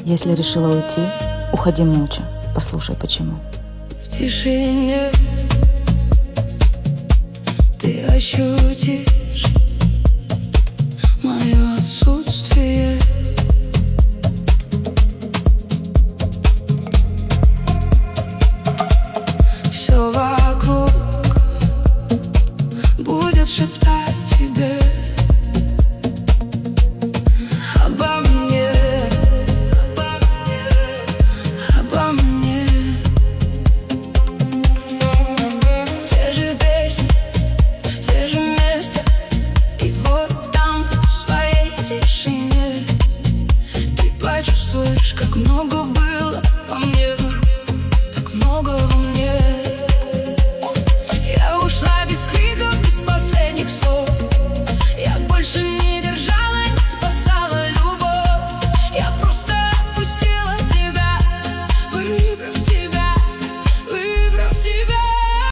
Если решила уйти, уходи молча. Послушай, почему. В тишине ты ощутишь мое отсутствие. Все вокруг будет шептать тебе обо мне, обо мне. Те же песни, те же места, и вот там, в своей тишине, ты почувствуешь, как много было.